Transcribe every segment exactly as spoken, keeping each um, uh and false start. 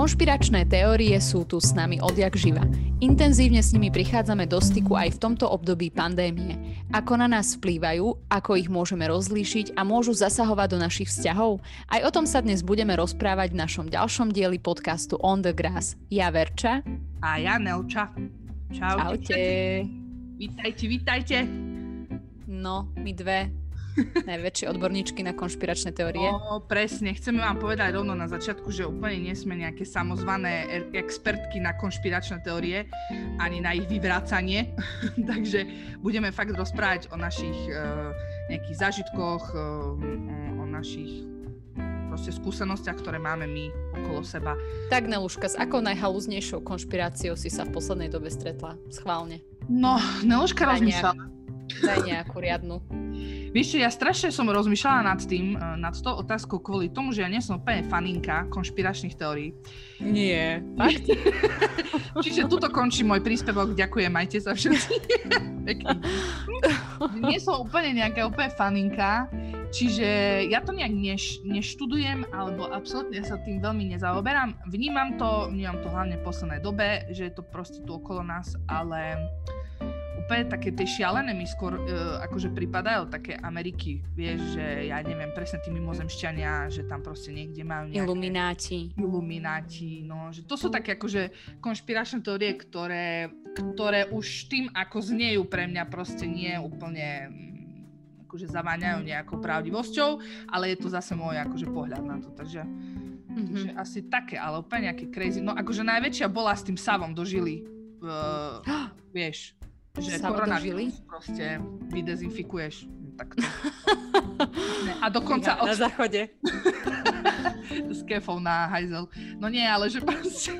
Konšpiračné teórie sú tu s nami odjak živa. Intenzívne s nimi prichádzame do styku aj v tomto období pandémie. Ako na nás vplývajú, ako ich môžeme rozlíšiť a môžu zasahovať do našich vzťahov? Aj o tom sa dnes budeme rozprávať v našom ďalšom dieli podcastu On the Grass. Ja Verča. A ja Nelča. Čau. Čaute. Vítajte, vítajte. No, my dve najväčšie odborníčky na konšpiračné teórie. No, presne. Chceme vám povedať rovno na začiatku, že úplne nie sme nejaké samozvané expertky na konšpiračné teórie, ani na ich vyvracanie. Takže budeme fakt rozprávať o našich uh, nejakých zážitkoch, uh, o, o našich proste skúsenostiach, ktoré máme my okolo seba. Tak, Neluška, s akou najhalúznejšou konšpiráciou si sa v poslednej dobe stretla? Schválne. No, Neluška rozmýšľala. Daj nejakú riadnu. Vieš čo, ja strašne som rozmýšľala nad tým, nad tou otázkou kvôli tomu, že ja nie som úplne faninka konšpiračných teórií. Nie. Fakt? Čiže tuto končí môj príspevok. Ďakujem, majte sa všetci. Pekný. Nie som úplne nejaká úplne faninka, čiže ja to nejak neš, neštudujem, alebo absolútne sa tým veľmi nezaoberám. Vnímam to, vnímam to hlavne v poslednej dobe, že je to proste tu okolo nás, ale úplne také tie šialené mi skôr uh, akože pripadajú také Ameriky, vieš, že ja neviem, presne tí mimozemšťania, že tam proste niekde majú nejaké Ilumináti. Ilumináti, no, že to sú také akože konšpiračné teórie, ktoré, ktoré už tým, ako zniejú pre mňa, proste nie úplne akože zaváňajú nejakou pravdivosťou, ale je to zase môj akože pohľad na to, takže, mm-hmm. takže asi také, ale úplne nejaké crazy. No akože najväčšia bola s tým savom do žily, uh, vieš, že koronavírus proste vydezinfikuješ. Tak to. A dokonca od... Na záchode. S kefou na hajzel. No nie, ale že proste...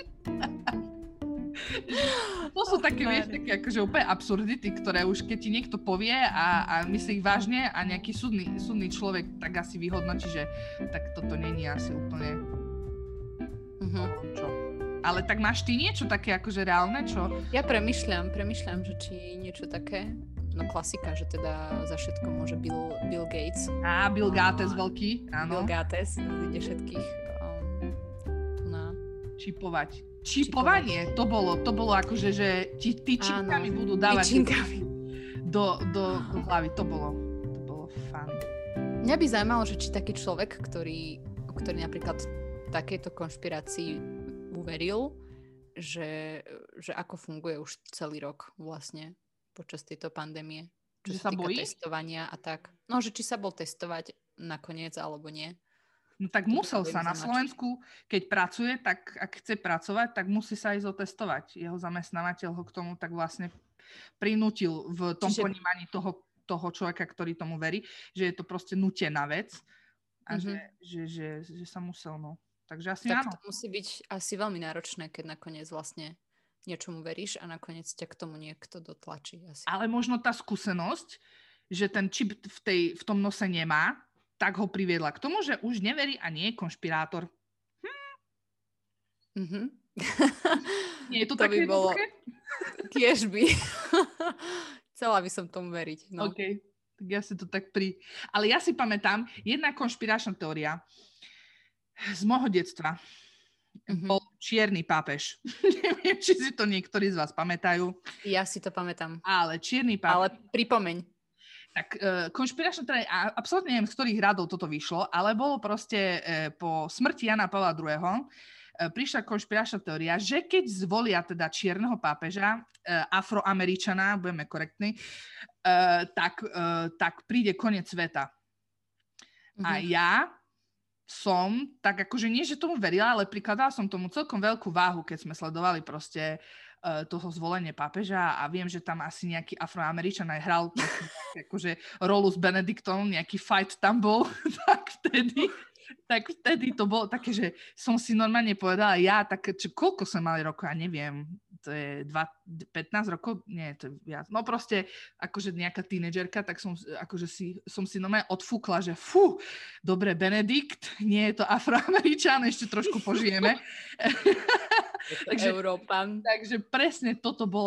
To sú také, vieš, také akože úplne absurdity, ktoré už keď ti niekto povie a, a myslí ich vážne a nejaký súdny, súdny človek tak asi vyhodnotí, že tak toto není asi úplne... Mm-hmm. Čo? Ale tak máš ty niečo také akože reálne, čo? Ja premyšľam, premyšľam, že či niečo také, no klasika, že teda za všetko môže Bill, Bill Gates. Á, Bill Gates veľký, áno. Bill Gates, ide všetkých um, tu na... Čipovať. Čipovanie, to bolo, to bolo akože, že ti, ty činkami budú dávať do, do, do hlavy, to bolo, to bolo fun. Mňa by zaujímalo, že či taký človek, ktorý, ktorý napríklad takéto konšpirácii uveril, že, že ako funguje už celý rok vlastne počas tejto pandémie. Čo že sa týka bojí? Testovania a tak. No, že či sa bol testovať nakoniec alebo nie. No tak to musel sa na Slovensku, keď pracuje, tak ak chce pracovať, tak musí sa aj zotestovať. Jeho zamestnávateľ ho k tomu tak vlastne prinútil v tom Čiže... ponímaní toho, toho človeka, ktorý tomu verí, že je to proste nútená vec a mm-hmm. že, že, že, že sa musel, no. Takže asi tak áno. To musí byť asi veľmi náročné, keď nakoniec vlastne niečomu veríš a nakoniec ťa k tomu niekto dotlačí. Asi. Ale možno tá skúsenosť, že ten čip v, tej, v tom nose nemá, tak ho priviedla k tomu, že už neverí a nie je konšpirátor. Hm. Mm-hmm. Nie je to, to také by bolo... jednoduché? Tiež by. Chcela by som tomu veriť. No. OK, tak ja si to tak pri... Ale ja si pamätám, jedna konšpiračná teória z môjho detstva mm-hmm. bol čierny pápež. Neviem, či si to niektorí z vás pamätajú. Ja si to pamätám. Ale čierny pápež. Ale pripomeň. Tak uh, konšpiračná teória, absolútne neviem, z ktorých radov toto vyšlo, ale bolo proste uh, po smrti Jana Pavla druhého. Uh, prišla konšpiračná teória, že keď zvolia teda čierneho pápeža, uh, afroameričana, budeme korektní, uh, tak, uh, tak príde koniec sveta. Mm-hmm. A ja som, tak akože nie, že tomu verila, ale prikladala som tomu celkom veľkú váhu, keď sme sledovali proste uh, toho zvolenie pápeža a viem, že tam asi nejaký Afroameričan aj hral akože rolu s Benediktom, nejaký fight tam bol, tak vtedy, tak vtedy to bolo také, že som si normálne povedala, ja, tak čo, koľko som mali rokov, ja neviem, to je dva, pätnásť rokov, nie, to je viac. No proste, akože nejaká tínedžerka, tak som, akože si, som si normálne odfúkla, že fú, dobre, Benedikt, nie je to Afroameričan, ešte trošku požijeme. takže, Európan. Takže presne toto bola,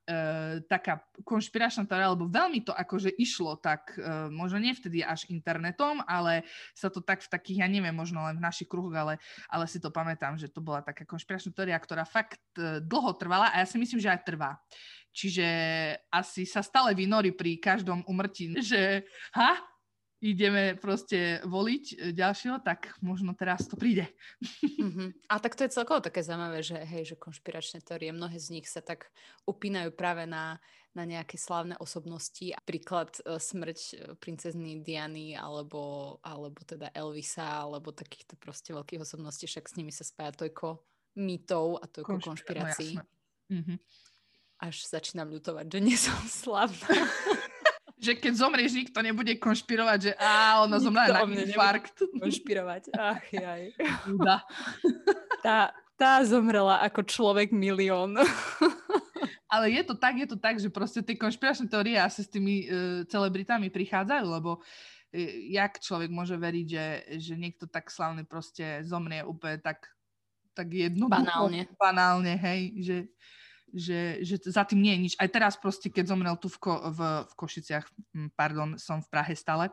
Uh, taká konšpiračná teória, lebo veľmi to akože išlo tak, uh, možno nie vtedy až internetom, ale sa to tak v takých, ja neviem, možno len v našich kruhoch, ale, ale si to pamätám, že to bola taká konšpiračná teória, ktorá fakt uh, dlho trvala a ja si myslím, že aj trvá. Čiže asi sa stále vynorí pri každom umrtí, že ha, ideme proste voliť ďalšieho, tak možno teraz to príde. Mm-hmm. A tak to je celkovo také zaujímavé, že hej, že konšpiračné teórie, mnohé z nich sa tak upínajú práve na, na nejaké slávne osobnosti. Príklad e, smrť princezny Diany alebo, alebo teda Elvisa, alebo takýchto proste veľkých osobností, však s nimi sa spája toľko mýtov a toľko Konšpira- konšpirácií. No, mm-hmm. Až začínam ľutovať, že nie som slávna. Že keď zomrieš, nikto nebude konšpirovať, že á, ona zomrela na infarkt. Konšpirovať, ach jaj. Uda. Tá, tá zomrela ako človek milión. Ale je to tak, je to tak, že proste tie konšpiračné teórie asi s tými uh, celebritami prichádzajú, lebo uh, jak človek môže veriť, že, že niekto tak slavný proste zomrie úplne tak, tak jednoducho. Banálne. Banálne, hej, že... Že, že za tým nie je nič. Aj teraz proste, keď zomrel tu v, Ko- v, v Košiciach, pardon, som v Prahe stále,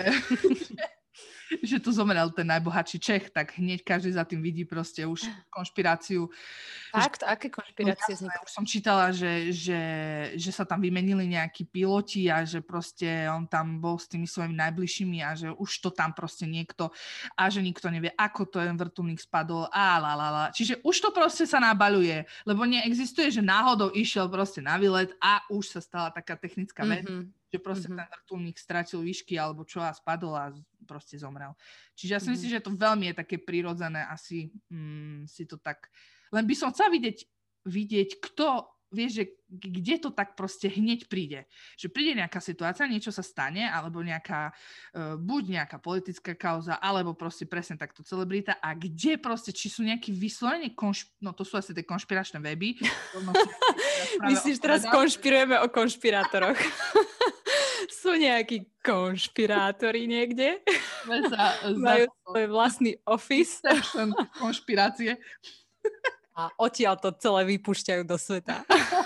že tu zomrel ten najbohatší Čech, tak hneď každý za tým vidí proste už konšpiráciu. Fakt? Aké konšpirácie no, vznikajú? Už som čítala, že, že, že sa tam vymenili nejakí piloti a že proste on tam bol s tými svojimi najbližšími a že už to tam proste niekto a že nikto nevie, ako to ten vrtuľník spadol a la la la. Čiže už to proste sa nabaľuje, lebo neexistuje, že náhodou išiel proste na výlet a už sa stala taká technická vec, mm-hmm. že proste mm-hmm. ten vrtuľník stratil výšky alebo čo a spadol a proste zomrel. Čiže ja si mm-hmm. myslím, že to veľmi je také prirodzené asi mm, si to tak... Len by som chcela vidieť, vidieť kto, vieš, že kde to tak proste hneď príde. Že príde nejaká situácia, niečo sa stane, alebo nejaká, uh, buď nejaká politická kauza, alebo proste presne takto celebrita a kde proste, či sú nejakí vyslovene, konšp... no to sú asi tie konšpiračné weby. Myslíš, teraz konšpirujeme o konšpirátoroch. Sú nejakí konšpirátori niekde? Za, Majú svoj vlastný office. Konšpirácie. A odtiaľ to celé vypúšťajú do sveta.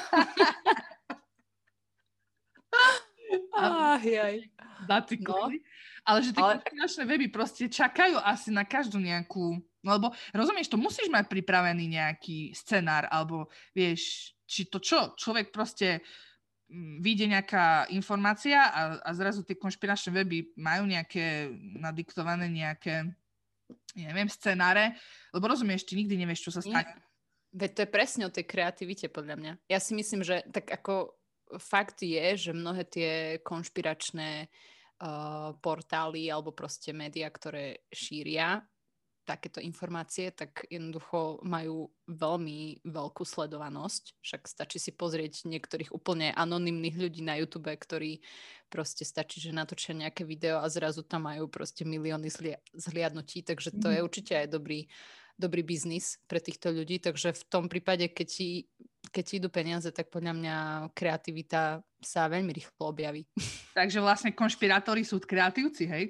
Ach, jaj. No. Ale že tie Ale... konšpiračné weby proste čakajú asi na každú nejakú... No lebo, rozumieš, to musíš mať pripravený nejaký scenár, alebo vieš, či to čo? Človek proste... vyjde nejaká informácia a, a zrazu tie konšpiračné weby majú nejaké nadiktované nejaké, ja neviem, scenáre, lebo rozumieš, ty nikdy nevieš, čo sa stane. Veď to je presne o tej kreativite, podľa mňa. Ja si myslím, že tak ako fakt je, že mnohé tie konšpiračné uh, portály alebo proste médiá, ktoré šíria takéto informácie, tak jednoducho majú veľmi veľkú sledovanosť. Však stačí si pozrieť niektorých úplne anonymných ľudí na YouTube, ktorí proste stačí, že natočia nejaké video a zrazu tam majú proste milióny zlia- zhliadnutí, takže to mm. je určite aj dobrý, dobrý biznis pre týchto ľudí, takže v tom prípade, keď ti, keď ti idú peniaze, tak podľa mňa kreativita sa veľmi rýchlo objaví. Takže vlastne konšpirátori sú kreatívci, hej?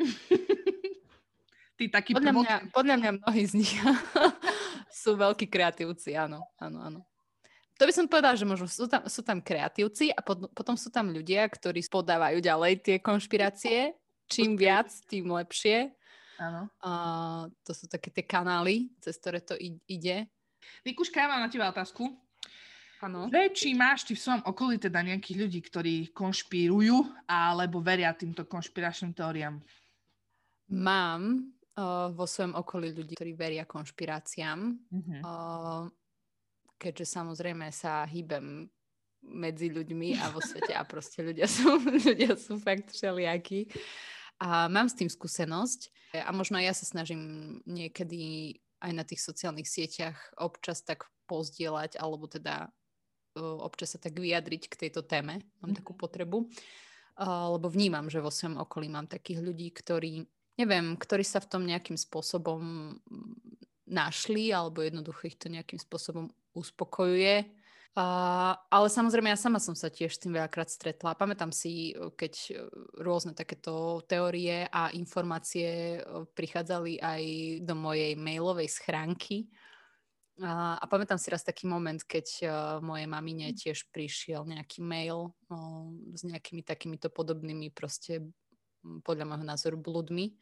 Taký podľa, mňa, podľa mňa mnohí z nich sú veľkí kreatívci, áno, áno, áno. To by som povedala, že možno sú tam, sú tam kreatívci a pod, potom sú tam ľudia, ktorí podávajú ďalej tie konšpirácie. Čím viac, tým lepšie. Áno. Uh, to sú také tie kanály, cez ktoré to ide. Nikuška, ja mám na teba otázku. Áno. Či máš ty v svojom okolí teda nejakých ľudí, ktorí konšpirujú alebo veria týmto konšpiračným teóriám? Mám uh, vo svojom okolí ľudí, ktorí veria konšpiráciám. Uh-huh. Uh, keďže samozrejme sa hýbem medzi ľuďmi a vo svete a proste ľudia sú, ľudia sú fakt všelijakí. A mám s tým skúsenosť a možno ja sa snažím niekedy aj na tých sociálnych sieťach občas tak pozdieľať alebo teda uh, občas sa tak vyjadriť k tejto téme. Mám uh-huh. takú potrebu. Uh, lebo vnímam, že vo svojom okolí mám takých ľudí, ktorí neviem, ktorí sa v tom nejakým spôsobom našli alebo jednoducho ich to nejakým spôsobom uspokojuje. Uh, ale samozrejme, ja sama som sa tiež s tým veľakrát stretla. Pamätám si, keď rôzne takéto teórie a informácie prichádzali aj do mojej mailovej schránky, A, a pamätám si raz taký moment, keď uh, mojej mamine tiež prišiel nejaký mail uh, s nejakými takýmito podobnými proste podľa môjho názoru bludmi.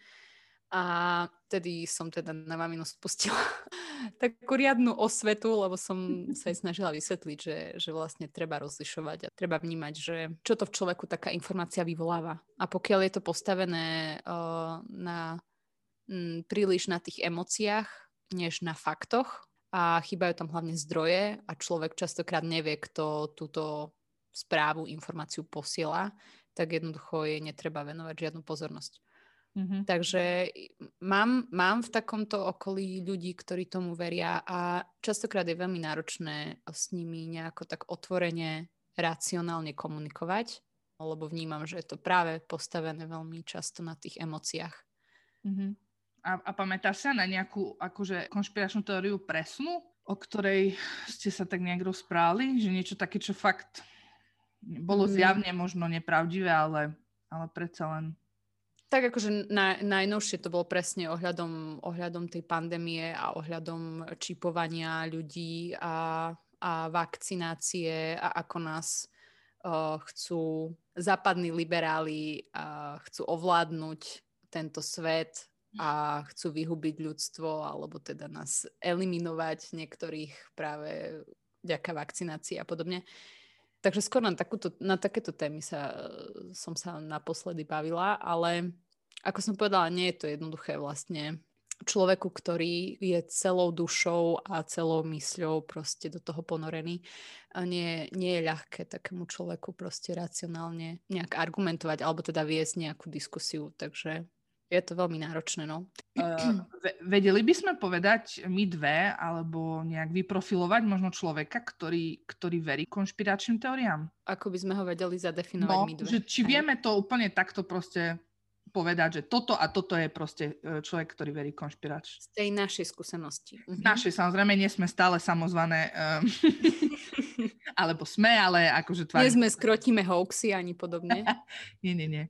A vtedy som teda na maminu spustila takú riadnu osvetu, lebo som sa jej snažila vysvetliť, že, že vlastne treba rozlišovať a treba vnímať, že čo to v človeku taká informácia vyvoláva. A pokiaľ je to postavené uh, na m, príliš na tých emóciách, než na faktoch, a chýbajú tam hlavne zdroje a človek častokrát nevie, kto túto správu, informáciu posiela, tak jednoducho jej netreba venovať žiadnu pozornosť. Mm-hmm. Takže mám, mám v takomto okolí ľudí, ktorí tomu veria a častokrát je veľmi náročné s nimi nejako tak otvorene, racionálne komunikovať, lebo vnímam, že je to práve postavené veľmi často na tých emóciách. Mm-hmm. A, a pamätáš sa na nejakú akože konšpiračnú teóriu presnú, o ktorej ste sa tak nejak rozprávali? Že niečo také, čo fakt bolo zjavne možno nepravdivé, ale, ale predsa len... Tak akože naj, najnovšie to bolo presne ohľadom, ohľadom tej pandémie a ohľadom čipovania ľudí a, a vakcinácie a ako nás uh, chcú západní liberáli uh, chcú ovládnuť tento svet a chcú vyhubiť ľudstvo alebo teda nás eliminovať niektorých práve vďaka vakcinácii a podobne. Takže skôr na, takúto, na takéto témy sa, som sa naposledy bavila, ale ako som povedala, nie je to jednoduché vlastne človeku, ktorý je celou dušou a celou mysľou proste do toho ponorený. A nie, nie je ľahké takému človeku proste racionálne nejak argumentovať alebo teda viesť nejakú diskusiu, takže je to veľmi náročné, no. Uh, vedeli by sme povedať my dve, alebo nejak vyprofilovať možno človeka, ktorý, ktorý verí konšpiračným teóriám? Ako by sme ho vedeli zadefinovať no, my dve? Že či vieme to úplne takto proste povedať, že toto a toto je proste človek, ktorý verí konšpirač. Z tej našej skúsenosti. Z uh-huh. našej, samozrejme, nie sme stále samozvané, um, alebo sme, ale akože tvár... Nie sme skrotíme hoaxy ani podobne. nie, nie, nie.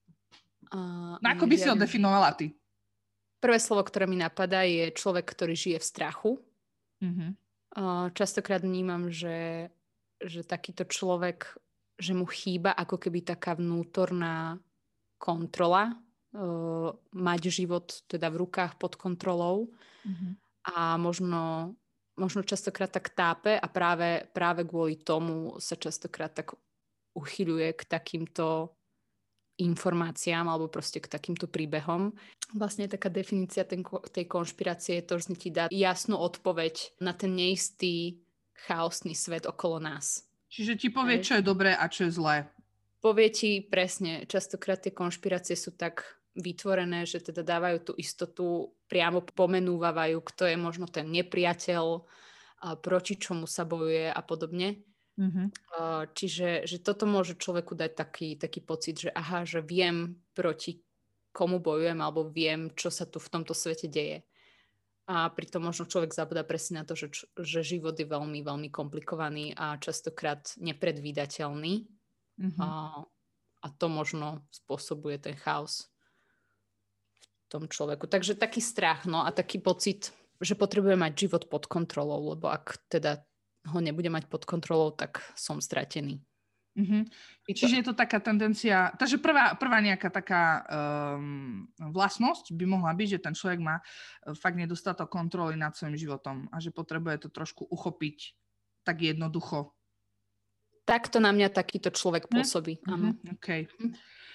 Uh, no ako by si ho definovala ty? Prvé slovo, ktoré mi napadá, je človek, ktorý žije v strachu. Uh-huh. Uh, častokrát vnímam, že, že takýto človek, že mu chýba ako keby taká vnútorná kontrola, uh, mať život teda v rukách pod kontrolou uh-huh. a možno, možno častokrát tak tápe a práve, práve kvôli tomu sa častokrát tak uchyľuje k takýmto informáciám alebo proste k takýmto príbehom. Vlastne taká definícia ten, tej konšpirácie je to, že ti dá jasnú odpoveď na ten neistý, chaosný svet okolo nás. Čiže ti povie, čo je dobré a čo je zlé. Povie ti presne, častokrát tie konšpirácie sú tak vytvorené, že teda dávajú tú istotu, priamo pomenúvajú, kto je možno ten nepriateľ, proti čomu sa bojuje a podobne. Mm-hmm. Čiže že toto môže človeku dať taký, taký pocit, že aha, že viem, proti komu bojujem, alebo viem, čo sa tu v tomto svete deje. A pritom možno človek zabúda presne na to, že, že život je veľmi, veľmi komplikovaný a častokrát nepredvídateľný. Mm-hmm. A, a to možno spôsobuje ten chaos v tom človeku. Takže taký strach, no a taký pocit, že potrebuje mať život pod kontrolou, lebo ak teda ho nebude mať pod kontrolou, tak som stratený. Mm-hmm. Čiže je to taká tendencia, takže prvá, prvá nejaká taká um, vlastnosť by mohla byť, že ten človek má fakt nedostatok kontroly nad svojím životom a že potrebuje to trošku uchopiť tak jednoducho. Takto na mňa takýto človek pôsobí. Mm-hmm. Okay. Mm-hmm.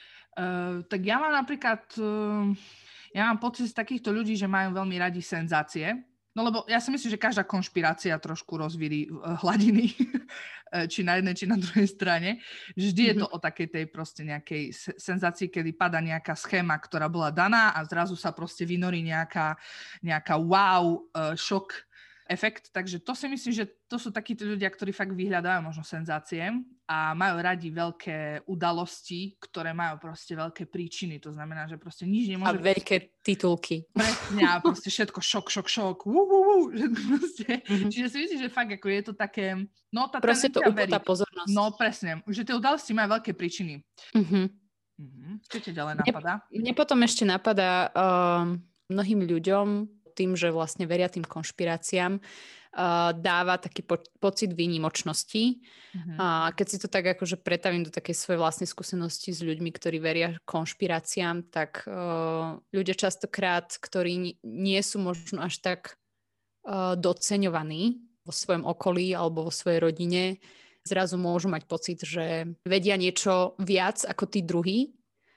Uh, tak ja mám napríklad, uh, ja mám pocit z takýchto ľudí, že majú veľmi radi senzácie. No lebo ja si myslím, že každá konšpirácia trošku rozvíri hladiny, či na jednej, či na druhej strane. Vždy je to o takej tej proste nejakej senzácii, kedy pada nejaká schéma, ktorá bola daná a zrazu sa proste vynorí nejaká, nejaká wow, šok efekt. Takže to si myslím, že to sú takíto ľudia, ktorí fakt vyhľadávajú možno senzácie a majú radi veľké udalosti, ktoré majú proste veľké príčiny. To znamená, že proste nič nemôže... A veľké titulky. Presne, a proste všetko šok, šok, šok. Wú, wú, wú, proste. Mm-hmm. Čiže si myslím, že fakt ako je to také... No, tá proste to upúta pozornosť. No, presne. Že tie udalosti majú veľké príčiny. Mm-hmm. Mm-hmm. Čo ti ďalej napadá? Mne, mne potom ešte napadá um, mnohým ľuďom tým, že vlastne veria tým konšpiráciám, uh, dáva taký po- pocit výnimočnosti. Mhm. A keď si to tak akože pretavím do takej svojej vlastnej skúsenosti s ľuďmi, ktorí veria konšpiráciám, tak uh, ľudia častokrát, ktorí n- nie sú možno až tak uh, doceňovaní vo svojom okolí alebo vo svojej rodine, zrazu môžu mať pocit, že vedia niečo viac ako tí druhí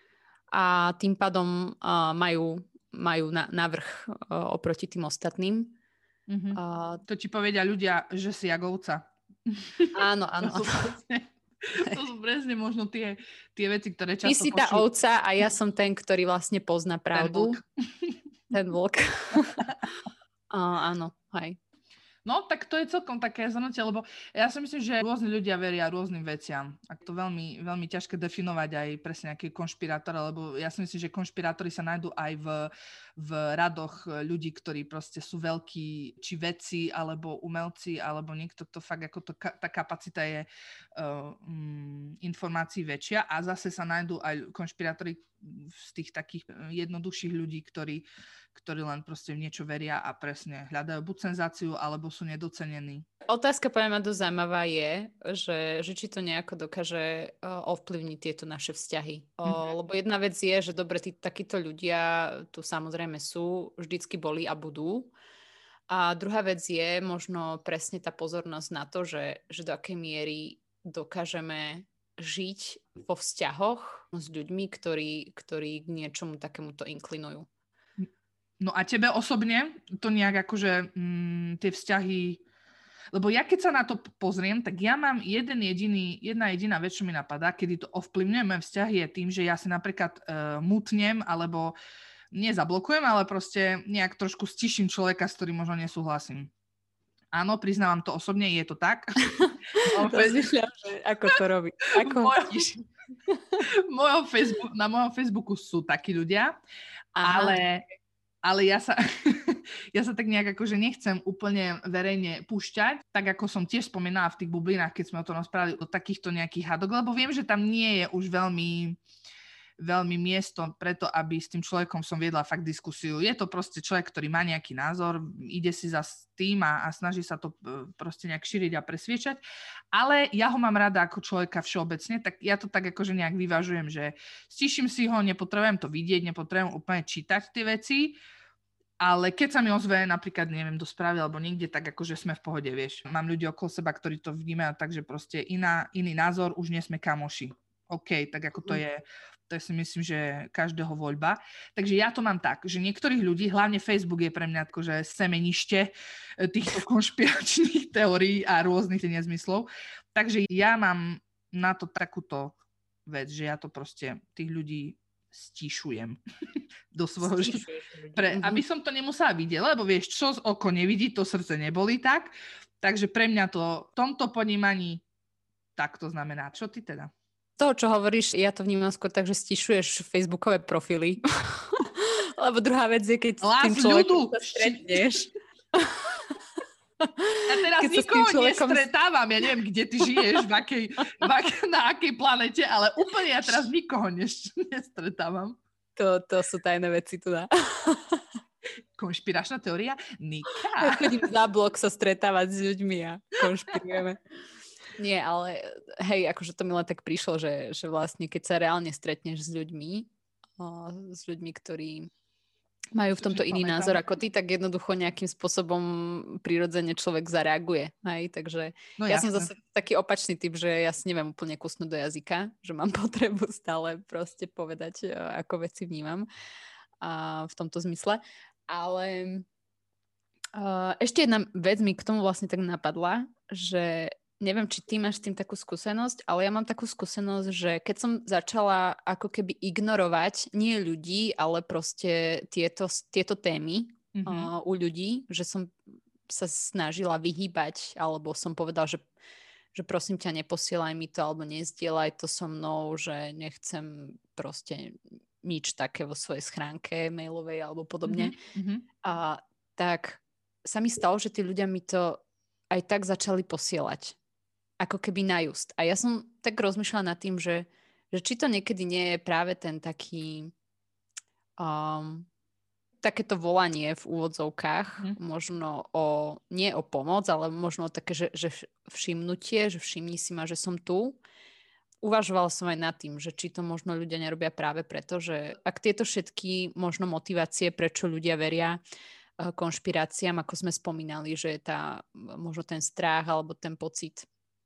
a tým pádom uh, majú, majú na, navrch uh, oproti tým ostatným. Mhm. Uh, To ti povedia ľudia, že si jak ovca. áno, áno. To sú presne, to sú presne možno tie, tie veci, ktoré Ty často si tá počujú. ovca a ja som ten, ktorý vlastne pozná pravdu. Ten vlk. uh, áno, hej. No, tak to je celkom také zhrnutie, lebo ja si myslím, že rôzni ľudia veria rôznym veciam. A to veľmi, veľmi ťažké definovať aj presne nejaký konšpirátor, lebo ja si myslím, že konšpirátori sa nájdú aj v, v radoch ľudí, ktorí proste sú veľkí, či vedci, alebo umelci, alebo niekto, kto fakt, ako to, tá kapacita je uh, um, informácií väčšia. A zase sa nájdú aj konšpirátori z tých takých jednoduchších ľudí, ktorí, ktorí len proste v niečo veria a presne hľadajú buď senzáciu, alebo sú nedocenení. Otázka podľa mňa dosť zaujímavá je, že, že či to nejako dokáže uh, ovplyvniť tieto naše vzťahy. Uh, Mhm. lebo jedna vec je, že dobre, tí, takíto ľudia tu samozrejme sú, vždycky boli a budú. A druhá vec je možno presne tá pozornosť na to, že, že do akej miery dokážeme žiť vo vzťahoch s ľuďmi, ktorí, ktorí k niečomu takémuto inklinujú. No a tebe osobne to nejak akože mm, tie vzťahy, lebo ja keď sa na to pozriem, tak ja mám jeden jediný, jedna jediná vec, čo mi napadá, kedy to ovplyvňuje moje vzťahy, je tým, že ja si napríklad uh, mutnem, alebo nezablokujem, ale proste nejak trošku stiším človeka, s ktorým možno nesúhlasím. Áno, priznávam to osobne, je to tak. Rozmýšľam, že ako to robí. Ako Mojom, mojom Facebook, na mojom Facebooku sú takí ľudia, ale, ale ja sa ja sa tak nejak akože nechcem úplne verejne púšťať, tak ako som tiež spomínala v tých bublinách, keď sme o tom rozprávali, o takýchto nejakých hadok, lebo viem, že tam nie je už veľmi veľmi miesto preto, aby s tým človekom som viedla fakt diskusiu. Je to proste človek, ktorý má nejaký názor, ide si za tým a, a snaží sa to proste nejak šíriť a presviečať, ale ja ho mám rada ako človeka všeobecne, tak ja to tak akože nejak vyvažujem, že stíšim si ho, nepotrebujem to vidieť, nepotrebujem úplne čítať tie veci, ale keď sa mi ozve napríklad, neviem, do správy alebo niekde, tak akože sme v pohode, vieš. Mám ľudí okolo seba, ktorí to vnímajú tak, že proste iná, iný názor, už nie sme kamoši. OK, tak ako to je, to si myslím, že každého voľba. Takže ja to mám tak, že niektorých ľudí, hlavne Facebook je pre mňa akože semenište týchto konšpiračných teórií a rôznych nezmyslov. Takže ja mám na to takúto vec, že ja to proste tých ľudí stíšujem do svojho života. Pre, aby som to nemusela vidieť, lebo vieš, čo z oko nevidí, to srdce nebolí tak. Takže pre mňa to v tomto ponímaní tak to znamená. Čo ty teda? toho, čo hovoríš, ja to vnímam skôr tak, že stišuješ facebookové profily. Lebo druhá vec je, keď s tým človekom sa stretneš. Ja teraz keď nikoho človekom... nestretávam, ja neviem, kde ty žiješ, v akej, v akej, na akej planete, ale úplne ja teraz nikoho nestretávam. To, to sú tajné veci tu dá. Konšpiračná teória? Nika. Ja chodím za blok sa stretávať s ľuďmi a konšpirujeme. Nie, ale hej, akože to mi len tak prišlo, že, že vlastne keď sa reálne stretneš s ľuďmi, o, s ľuďmi, ktorí majú v tomto iný názor ako ty, tak jednoducho nejakým spôsobom prirodzene človek zareaguje. Hej? Takže no, ja jasne. Som zase taký opačný typ, že ja si neviem úplne kusnúť do jazyka, že mám potrebu stále proste povedať, ako veci vnímam a v tomto zmysle. Ale uh, ešte jedna vec mi k tomu vlastne tak napadla, že neviem, či ty máš s tým takú skúsenosť, ale ja mám takú skúsenosť, že keď som začala ako keby ignorovať nie ľudí, ale proste tieto, tieto témy mm-hmm. uh, u ľudí, že som sa snažila vyhýbať, alebo som povedal, že, že prosím ťa, neposielaj mi to, alebo nezdieľaj to so mnou, že nechcem proste nič také vo svojej schránke mailovej alebo podobne. Mm-hmm. A tak sa mi stalo, že tí ľudia mi to aj tak začali posielať. Ako keby na just. A ja som tak rozmýšľala nad tým, že, že či to niekedy nie je práve ten taký um, takéto volanie v úvodzovkách, mm. možno o, nie o pomoc, ale možno také, že, že všimnutie, že všimni si ma, že som tu. Uvažovala som aj nad tým, že či to možno ľudia nerobia práve preto, že ak tieto všetky možno motivácie, prečo ľudia veria konšpiráciám, ako sme spomínali, že je tá, možno ten strach alebo ten pocit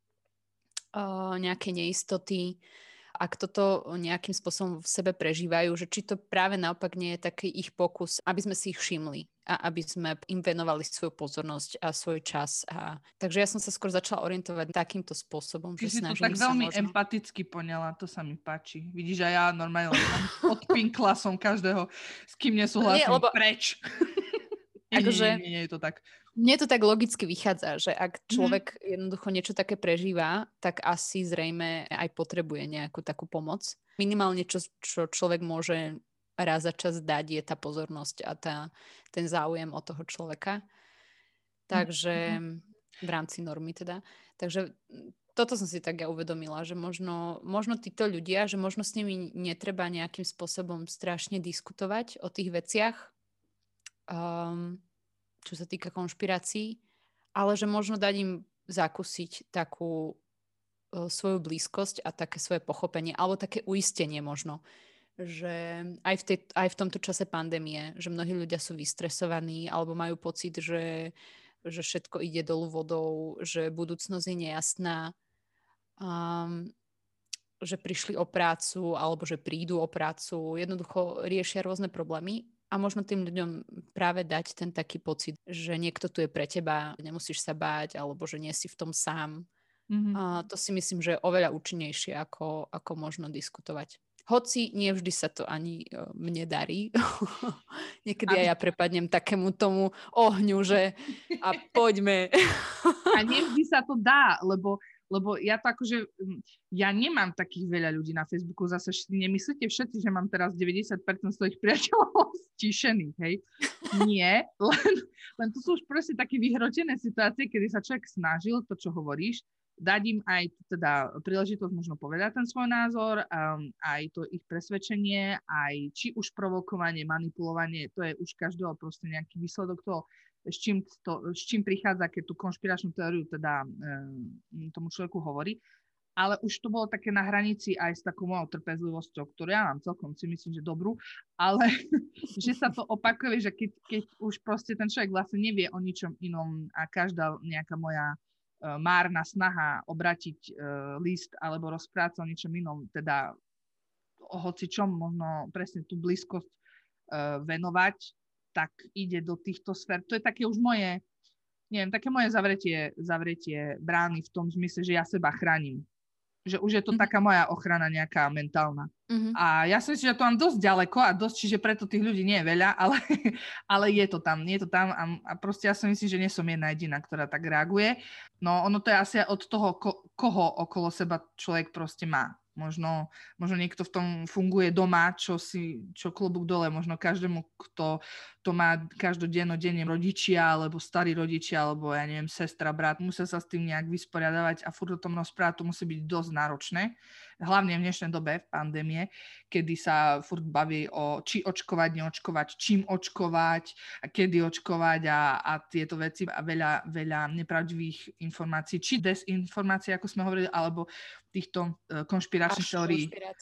uh, nejakej neistoty, ak toto nejakým spôsobom v sebe prežívajú, že či to práve naopak nie je taký ich pokus, aby sme si ich všimli a aby sme im venovali svoju pozornosť a svoj čas. A... Takže ja som sa skôr začala orientovať takýmto spôsobom. Ty že si to tak sa veľmi možno... empaticky poňala, to sa mi páči. Vidíš, a ja normálne odpinkla som každého, s kým nesúhlasím, nie, lebo... preč. nie, akože... nie, nie, nie, je to tak. Mne to tak logicky vychádza, že ak človek mm-hmm. jednoducho niečo také prežíva, tak asi zrejme aj potrebuje nejakú takú pomoc. Minimálne, čo, čo človek môže raz za čas dať, je tá pozornosť a tá, ten záujem od toho človeka. Takže v rámci normy teda. Takže toto som si tak ja uvedomila, že možno, možno títo ľudia, že možno s nimi netreba nejakým spôsobom strašne diskutovať o tých veciach, um, čo sa týka konšpirácií, ale že možno dať im zakúsiť takú uh, svoju blízkosť a také svoje pochopenie, alebo také uistenie možno, že aj v, tej, aj v tomto čase pandémie, že mnohí ľudia sú vystresovaní alebo majú pocit, že, že všetko ide dolu vodou, že budúcnosť je nejasná, um, že prišli o prácu alebo že prídu o prácu, jednoducho riešia rôzne problémy. A možno tým ľuďom práve dať ten taký pocit, že niekto tu je pre teba, nemusíš sa báť, alebo že nie si v tom sám. Mm-hmm. A to si myslím, že je oveľa účinnejšie, ako, ako možno diskutovať. Hoci nie vždy sa to ani uh, mne darí. Niekedy aj ja prepadnem takému tomu ohňu, že a poďme. A nie vždy sa to dá, lebo Lebo ja to akože, ja nemám takých veľa ľudí na Facebooku, zase nemyslíte všetci, že mám teraz deväťdesiat percent svojich priateľov stíšených, hej? Nie, len, len to sú už proste také vyhrotené situácie, kedy sa človek snažil to, čo hovoríš, dať im aj teda príležitosť možno povedať ten svoj názor, um, aj to ich presvedčenie, aj či už provokovanie, manipulovanie, to je už každého proste nejaký výsledok toho, s čím, to, s čím prichádza, keď tú konšpiračnú teóriu teda e, tomu človeku hovorí. Ale už to bolo také na hranici aj s takou mojou trpezlivosťou, ktorú ja mám celkom si myslím, že dobrú, ale že sa to opakuje, že keď, keď už proste ten človek vlastne nevie o ničom inom a každá nejaká moja e, márna snaha obratiť e, list alebo rozprávať o ničom inom, teda o hocičom možno presne tú blízkosť e, venovať, tak ide do týchto sfér. To je také už moje, neviem, také moje zavretie, zavretie brány v tom zmysle, že ja seba chránim. Že už je to mm-hmm. taká moja ochrana nejaká mentálna. Mm-hmm. A ja si myslím, že to mám dosť ďaleko a dosť, čiže preto tých ľudí nie je veľa, ale, ale je to tam, je to tam a, a proste ja si myslím, že nie som jedna jediná, ktorá tak reaguje. No ono to je asi od toho, ko, koho okolo seba človek proste má. Možno, možno niekto v tom funguje doma, čo si, čo klobúk dole, možno každému, kto to má každodenno, denne rodičia, alebo starí rodičia, alebo ja neviem, sestra, brat, musia sa s tým nejak vysporiadavať a furt o tom rozprávať, to musí byť dosť náročné. Hlavne v dnešnej dobe, v pandémie, kedy sa furt baví o či očkovať, neočkovať, čím očkovať, a kedy očkovať a, a tieto veci a veľa, veľa nepravdivých informácií, či desinformácií, ako sme hovorili, alebo týchto uh, konšpiračných teórií.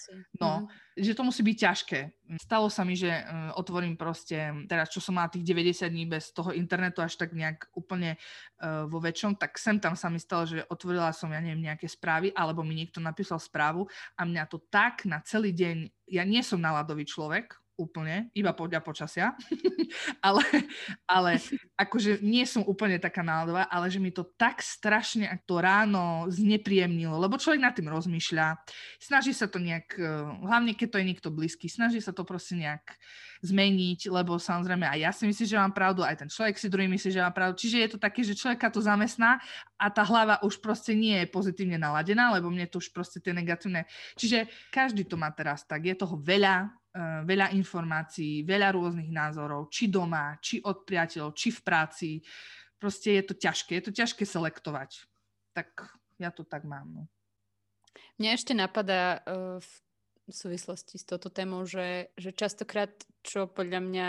No, mm-hmm. že to musí byť ťažké. Stalo sa mi, že uh, otvorím proste, teraz čo som mala tých deväťdesiat dní bez toho internetu až tak nejak úplne uh, vo väčšom, tak sem tam sa mi stalo, že otvorila som, ja neviem, nejaké správy, alebo mi niekto napísal správu a mňa to tak na celý deň, ja nie som náladový človek, úplne, iba podľa počasia, ale, ale akože nie som úplne taká náladová, ale že mi to tak strašne to ráno znepríjemnilo, lebo človek nad tým rozmýšľa, snaží sa to nejak, hlavne keď to je niekto blízky, snaží sa to proste nejak zmeniť, lebo samozrejme aj ja si myslím, že mám pravdu, aj ten človek si druhý myslí, že mám pravdu, čiže je to také, že človeka to zamestná a tá hlava už proste nie je pozitívne naladená, lebo mne to už proste tie negatívne, čiže každý to má teraz tak, je toho veľa, Uh, veľa informácií, veľa rôznych názorov, či doma, či od priateľov, či v práci. Proste je to ťažké, je to ťažké selektovať. Tak ja to tak mám. No. Mne ešte napadá uh, v súvislosti s touto témou, že, že častokrát, čo podľa mňa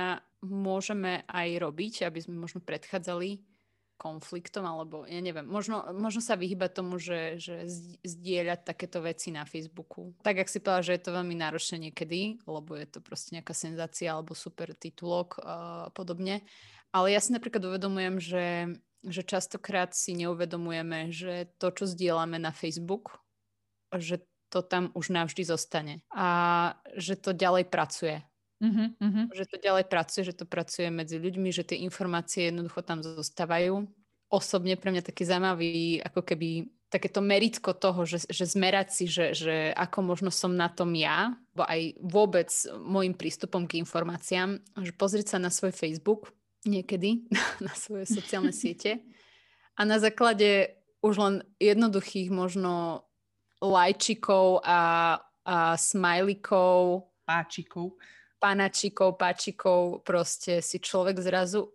môžeme aj robiť, aby sme možno predchádzali konfliktom, alebo ja neviem, možno, možno sa vyhýbať tomu, že, že zdieľať takéto veci na Facebooku. Tak, ak si povedala, že je to veľmi náročné niekedy, lebo je to proste nejaká senzácia alebo super titulok a podobne. Ale ja si napríklad uvedomujem, že, že častokrát si neuvedomujeme, že to, čo zdieľame na Facebook, že to tam už navždy zostane. A že to ďalej pracuje. Uh-huh, uh-huh. Že to ďalej pracuje, že to pracuje medzi ľuďmi, že tie informácie jednoducho tam zostávajú. Osobne pre mňa taký zaujímavý, ako keby takéto meritko toho, že, že zmerať si, že, že ako možno som na tom ja, bo aj vôbec môjim prístupom k informáciám, že pozrieť sa na svoj Facebook niekedy, na svoje sociálne siete a na základe už len jednoduchých možno lajčikov a, a smajlikov, páčikov, panačikov, páčikov, proste si človek zrazu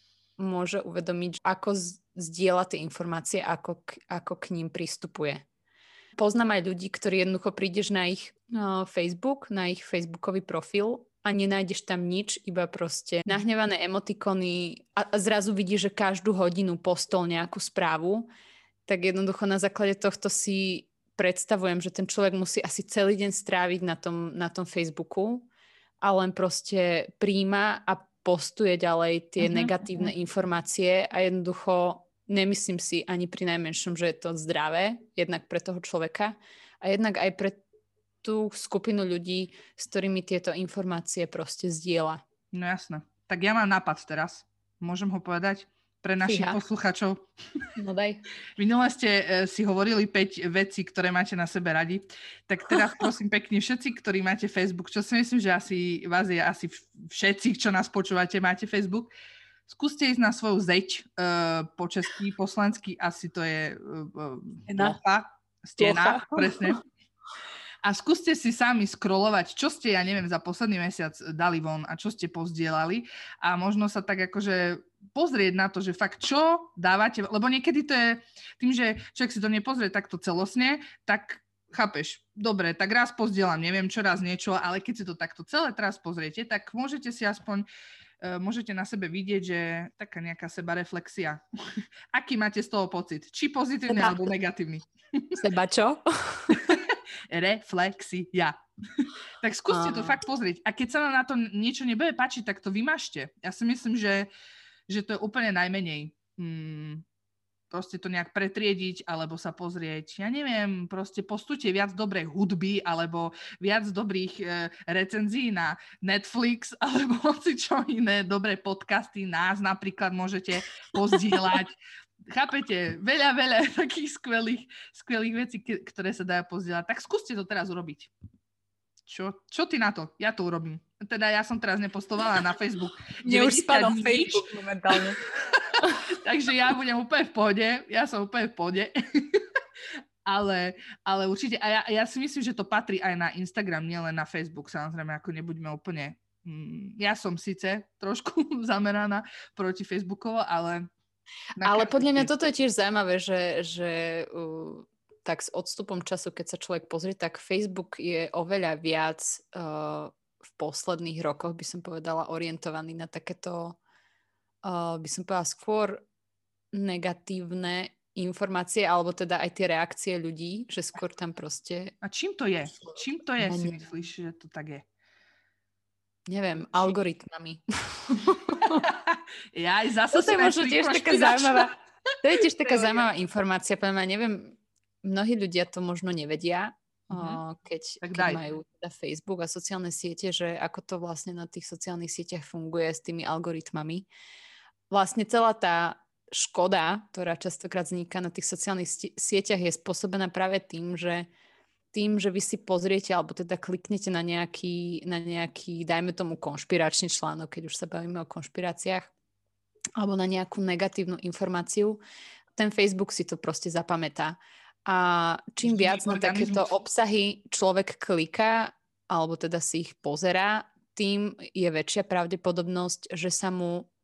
môže uvedomiť, ako zdieľa tie informácie, ako k, ako k ním pristupuje. Poznám aj ľudí, ktorí jednoducho prídeš na ich no, Facebook, na ich facebookový profil a nenájdeš tam nič, iba proste nahnevané emotikony a, a zrazu vidíš, že každú hodinu postol nejakú správu, tak jednoducho na základe tohto si predstavujem, že ten človek musí asi celý deň stráviť na tom, na tom Facebooku a len proste príjma a postuje ďalej tie uh-huh, negatívne uh-huh. informácie a jednoducho nemyslím si ani pri najmenšom, že je to zdravé, jednak pre toho človeka a jednak aj pre tú skupinu ľudí, s ktorými tieto informácie proste zdieľa. No jasné. Tak ja mám nápad teraz. Môžem ho povedať? Pre našich Fíha. posluchačov. No daj. Minule ste e, si hovorili päť vecí, ktoré máte na sebe radi. Tak teraz prosím pekne, všetci, ktorí máte Facebook, čo si myslím, že asi vás je asi všetci, čo nás počúvate, máte Facebook, skúste ísť na svoju zeď e, po česky, po slovensky, asi to je e, plocha, stena, presne. A skúste si sami scrollovať, čo ste, ja neviem, za posledný mesiac dali von a čo ste povzdielali a možno sa tak akože pozrieť na to, že fakt čo dávate, lebo niekedy to je tým, že človek si to nepozrie takto celostne, tak chápeš, dobre, tak raz pozdielam, neviem čo, raz niečo, ale keď si to takto celé teraz pozriete, tak môžete si aspoň uh, môžete na sebe vidieť, že taká nejaká sebareflexia. Aký máte z toho pocit? Či pozitívny alebo negatívny? Seba čo? Reflexia. Tak skúste to fakt pozrieť. A keď sa vám na to niečo nebude páčiť, tak to vymažte. Ja si myslím, že, že to je úplne najmenej. Hmm, proste to nejak pretriediť, alebo sa pozrieť. Ja neviem, proste postujte viac dobrej hudby, alebo viac dobrých e, recenzií na Netflix, alebo si čo iné, dobré podcasty. Nás napríklad môžete pozdieľať. Chápete? Veľa, veľa takých skvelých, skvelých vecí, ktoré sa dajú pozdieľať. Tak skúste to teraz urobiť. Čo, čo ty na to? Ja to urobím. Teda ja som teraz nepostovala na Facebook. Mne už spadol Facebook momentálne. Takže ja budem úplne v pohode. Ja som úplne v pohode. ale, ale určite. A ja, ja si myslím, že to patrí aj na Instagram, nielen na Facebook. Samozrejme, ako nebudeme úplne... Mm, ja som síce trošku zameraná proti Facebookovo, ale... Ale podľa mňa toto je tiež zaujímavé, že, že uh, tak s odstupom času, keď sa človek pozrie, tak Facebook je oveľa viac uh, v posledných rokoch, by som povedala, orientovaný na takéto, uh, by som povedala, skôr negatívne informácie, alebo teda aj tie reakcie ľudí, že skôr tam proste... A čím to je? Čím to je, si myslíš, že to tak je? Neviem, algoritmami. Ja aj zase to je možno tiež taká zaujímavá, to je tiež taká zaujímavá informácia, poviem, neviem, mnohí ľudia to možno nevedia, mm-hmm. keď, keď majú teda Facebook a sociálne siete, že ako to vlastne na tých sociálnych sieťach funguje s tými algoritmami. Vlastne celá tá škoda, ktorá častokrát vzniká na tých sociálnych sieťach, je spôsobená práve tým, že tým, že vy si pozriete, alebo teda kliknete na nejaký, na nejaký, dajme tomu konšpiračný článok, keď už sa bavíme o konšpiráciách, alebo na nejakú negatívnu informáciu, ten Facebook si to proste zapamätá. A čím viac na takéto obsahy človek kliká, alebo teda si ich pozerá, tým je väčšia pravdepodobnosť, že sa mu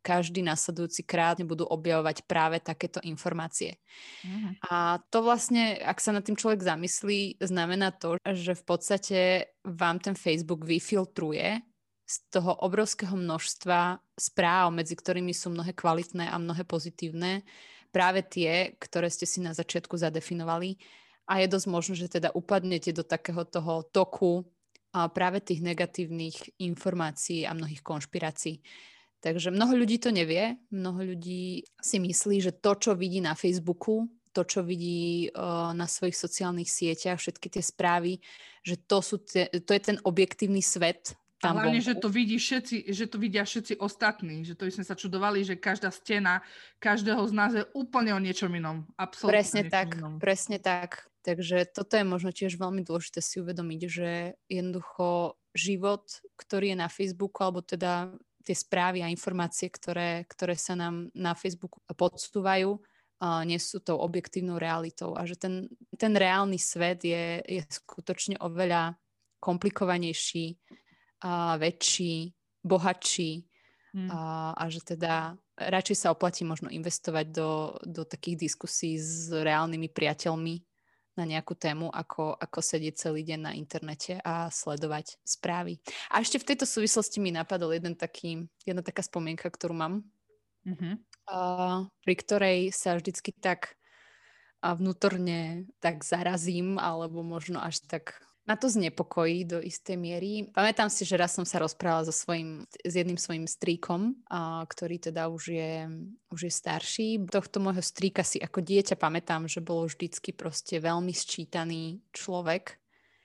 každý nasledujúci krát budú objavovať práve takéto informácie. Mm-hmm. A to vlastne, ak sa nad tým človek zamyslí, znamená to, že v podstate vám ten Facebook vyfiltruje z toho obrovského množstva správ, medzi ktorými sú mnohé kvalitné a mnohé pozitívne, práve tie, ktoré ste si na začiatku zadefinovali. A je dosť možné, že teda upadnete do takého toho toku a práve tých negatívnych informácií a mnohých konšpirácií. Takže mnoho ľudí to nevie. Mnoho ľudí si myslí, že to, čo vidí na Facebooku, to, čo vidí uh, na svojich sociálnych sieťach, všetky tie správy, že to, sú tie, to je ten objektívny svet. A hlavne, že to, vidí všetci, že to vidia všetci ostatní. Že to by sme sa čudovali, že každá stena každého z nás je úplne o niečom inom. Absolútne presne tak, inom. Presne tak. Takže toto je možno tiež veľmi dôležité si uvedomiť, že jednoducho život, ktorý je na Facebooku, alebo teda tie správy a informácie, ktoré, ktoré sa nám na Facebooku podsúvajú, uh, nie sú tou objektívnou realitou. A že ten, ten reálny svet je, je skutočne oveľa komplikovanejší, a väčší, bohatší hmm. a, a že teda radšej sa oplatí možno investovať do, do takých diskusí s reálnymi priateľmi na nejakú tému, ako, ako sedieť celý deň na internete a sledovať správy. A ešte v tejto súvislosti mi napadol jeden taký, jedna taká spomienka, ktorú mám, mm-hmm. a, pri ktorej sa vždycky tak a vnútorne tak zarazím, alebo možno až tak na to znepokojí do istej miery. Pamätám si, že raz som sa rozprávala so svojím, s jedným svojím strýkom, a, ktorý teda už je, už je starší. Tohto môjho strýka si ako dieťa pamätám, že bol vždycky proste veľmi sčítaný človek.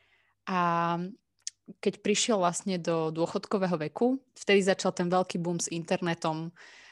A keď prišiel vlastne do dôchodkového veku, vtedy začal ten veľký boom s internetom.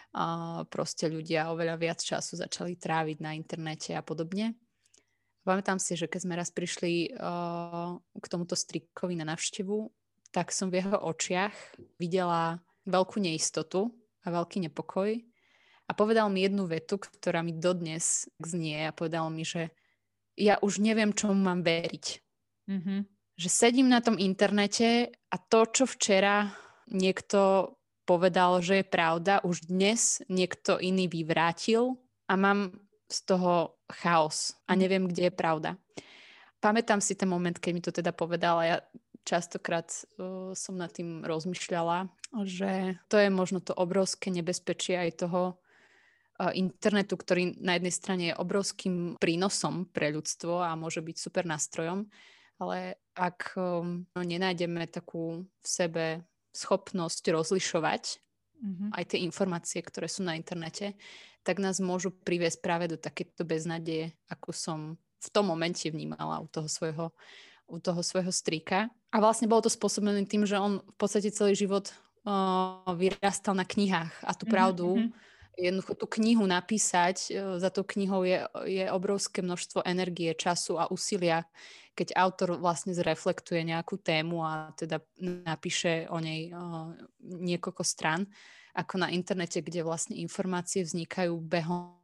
A proste ľudia oveľa viac času začali tráviť na internete a podobne. Pamätám si, že keď sme raz prišli uh, k tomuto strýkovi na návštevu, tak som v jeho očiach videla veľkú neistotu a veľký nepokoj a povedal mi jednu vetu, ktorá mi dodnes znie a povedal mi, že ja už neviem, čomu mám veriť. Mm-hmm. Že sedím na tom internete a to, čo včera niekto povedal, že je pravda, už dnes niekto iný vyvrátil a mám z toho chaos a neviem, kde je pravda. Pamätám si ten moment, keď mi to teda povedala. Ja častokrát uh, som nad tým rozmýšľala, že to je možno to obrovské nebezpečie aj toho uh, internetu, ktorý na jednej strane je obrovským prínosom pre ľudstvo a môže byť super nástrojom, ale ak um, no, nenájdeme takú v sebe schopnosť rozlišovať mm-hmm. aj tie informácie, ktoré sú na internete, tak nás môžu priviesť práve do takéto beznadeje, ako som v tom momente vnímala u toho svojho, u toho svojho strýka. A vlastne bolo to spôsobené tým, že on v podstate celý život uh, vyrastal na knihách a tú pravdu, mm-hmm. jednoducho tú knihu napísať, uh, za tou knihou je, je obrovské množstvo energie, času a úsilia, keď autor vlastne zreflektuje nejakú tému a teda napíše o nej uh, niekoľko strán, ako na internete, kde vlastne informácie vznikajú behom,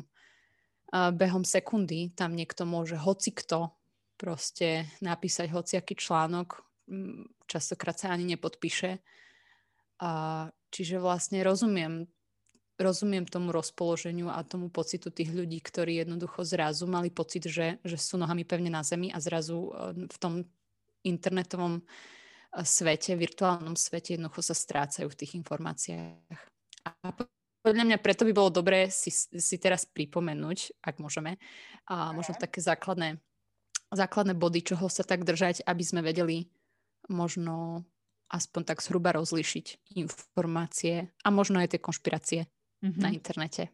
uh, behom sekundy. Tam niekto môže hocikto proste napísať hociaký článok, častokrát sa ani nepodpíše. Uh, čiže vlastne rozumiem, rozumiem tomu rozpoloženiu a tomu pocitu tých ľudí, ktorí jednoducho zrazu mali pocit, že, že sú nohami pevne na zemi a zrazu uh, v tom internetovom svete, virtuálnom svete jednoducho sa strácajú v tých informáciách. A podľa mňa preto by bolo dobré si, si teraz pripomenúť, ak môžeme, a možno také základné, základné body, čoho sa tak držať, aby sme vedeli možno aspoň tak zhruba rozlíšiť informácie a možno aj tie konšpirácie mm-hmm. na internete.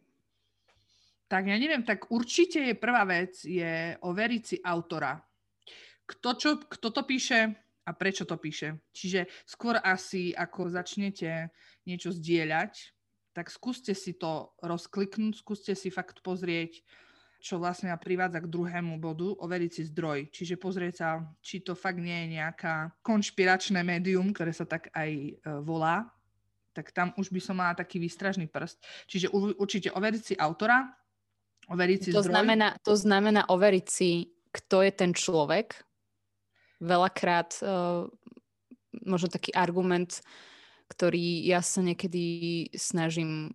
Tak ja neviem, tak určite je prvá vec, je overiť si autora. Kto, čo, kto to píše a prečo to píše. Čiže skôr asi, ako začnete niečo zdieľať, tak skúste si to rozkliknúť, skúste si fakt pozrieť, čo vlastne privádza k druhému bodu, overiť si zdroj. Čiže pozrieť sa, či to fakt nie je nejaká konšpiračné médium, ktoré sa tak aj e, volá, tak tam už by som mala taký výstražný prst. Čiže u, určite overiť si autora, overiť si to zdroj. Znamená, to znamená overiť si, kto je ten človek. Veľakrát uh, možno taký argument, ktorý ja sa niekedy snažím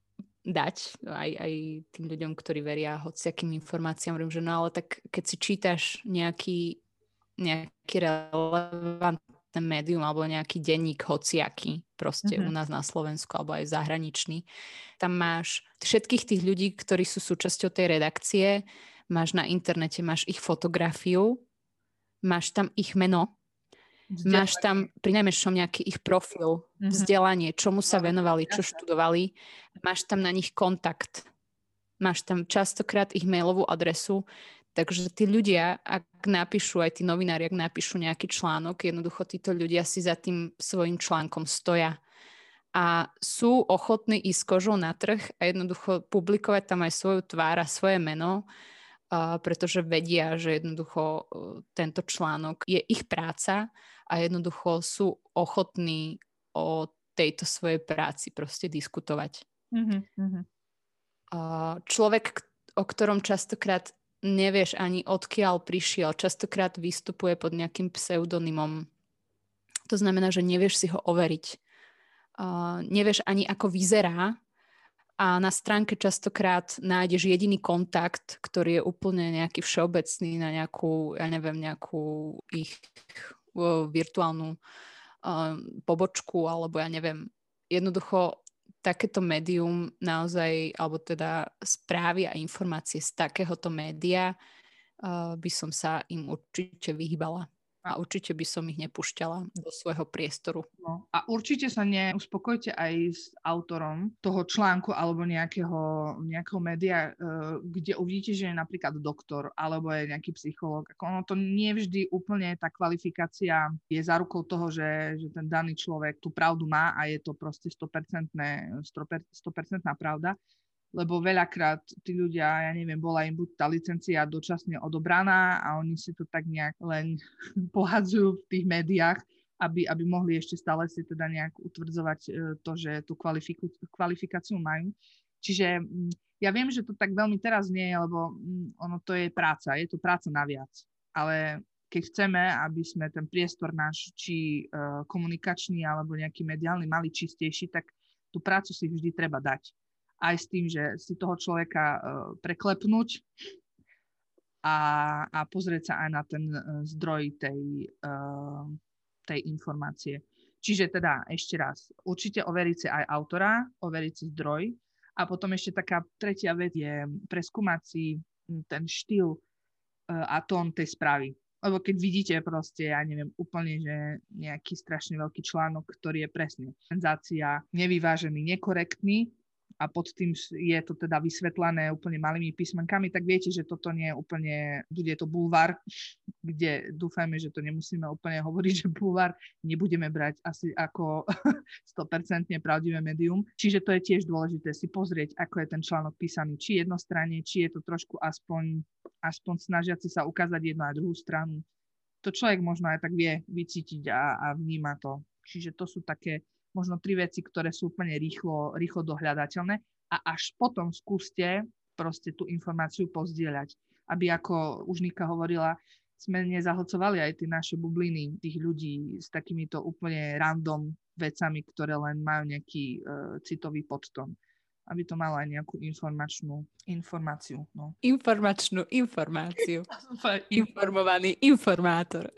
dať aj, aj tým ľuďom, ktorí veria hociakým informáciám. Hovorím, že no ale tak keď si čítaš nejaký, nejaký relevantný médium alebo nejaký denník hociaký, proste mm-hmm. u nás na Slovensku alebo aj zahraničný, tam máš všetkých tých ľudí, ktorí sú súčasťou tej redakcie, máš na internete, máš ich fotografiu, máš tam ich meno, vzdelanie. Máš tam pri najmenšom nejaký ich profil, mm-hmm. vzdelanie, čomu sa venovali, čo študovali. Máš tam na nich kontakt. Máš tam častokrát ich mailovú adresu. Takže tí ľudia, ak napíšu, aj tí novinári, ak napíšu nejaký článok, jednoducho títo ľudia si za tým svojím článkom stoja. A sú ochotní ísť kožou na trh a jednoducho publikovať tam aj svoju tvár a svoje meno, Uh, pretože vedia, že jednoducho uh, tento článok je ich práca a jednoducho sú ochotní o tejto svojej práci proste diskutovať. Mm-hmm. Uh, človek, o ktorom častokrát nevieš ani odkiaľ prišiel, častokrát vystupuje pod nejakým pseudonymom. To znamená, že nevieš si ho overiť. Uh, nevieš ani, ako vyzerá, a na stránke častokrát nájdeš jediný kontakt, ktorý je úplne nejaký všeobecný na nejakú, ja neviem, nejakú ich uh, virtuálnu uh, pobočku, alebo ja neviem. Jednoducho takéto médium naozaj, alebo teda správy a informácie z takéhoto média uh, by som sa im určite vyhýbala. A určite by som ich nepúšťala do svojho priestoru. No. A určite sa neuspokojte aj s autorom toho článku alebo nejakého, nejakého média, uh, kde uvidíte, že je napríklad doktor alebo je nejaký psychológ. Ako ono to nie vždy úplne tá kvalifikácia je zárukou toho, že, že ten daný človek tú pravdu má a je to proste sto percent sto percent pravda. Lebo veľakrát tí ľudia, ja neviem, bola im buď tá licencia dočasne odobraná a oni si to tak nejak len pohadzujú v tých médiách, aby, aby mohli ešte stále si teda nejak utvrdzovať to, že tú kvalifiku, kvalifikáciu majú. Čiže ja viem, že to tak veľmi teraz nie je, lebo ono to je práca, je to práca naviac. Ale keď chceme, aby sme ten priestor náš, či uh, komunikačný alebo nejaký mediálny, mali čistejší, tak tú prácu si vždy treba dať. Aj s tým, že si toho človeka uh, preklepnúť a, a pozrieť sa aj na ten uh, zdroj tej, uh, tej informácie. Čiže teda ešte raz, určite overiť si aj autora, overiť si zdroj a potom ešte taká tretia vec je preskúmať si ten štýl uh, a tón tej správy. Lebo keď vidíte proste, ja neviem, úplne, že nejaký strašne veľký článok, ktorý je presne senzácia, nevyvážený, nekorektný, a pod tým je to teda vysvetlené úplne malými písmenkami, tak viete, že toto nie je úplne, bude to bulvár, kde dúfajme, že to nemusíme úplne hovoriť, že bulvár nebudeme brať asi ako sto percent pravdivé médium. Čiže to je tiež dôležité si pozrieť, ako je ten článok písaný, či jednostranne, či je to trošku aspoň, aspoň snažiaci sa ukázať jednu a druhú stranu. To človek možno aj tak vie vycítiť a, a vníma to. Čiže to sú také možno tri veci, ktoré sú úplne rýchlo, rýchlo dohľadateľné a až potom skúste proste tú informáciu pozdieľať. Aby, ako už Nika hovorila, sme nezahlcovali aj tie naše bubliny tých ľudí s takýmito úplne random vecami, ktoré len majú nejaký uh, citový podtón. Aby to malo aj nejakú informačnú informáciu. No. Informačnú informáciu. Informovaný informátor.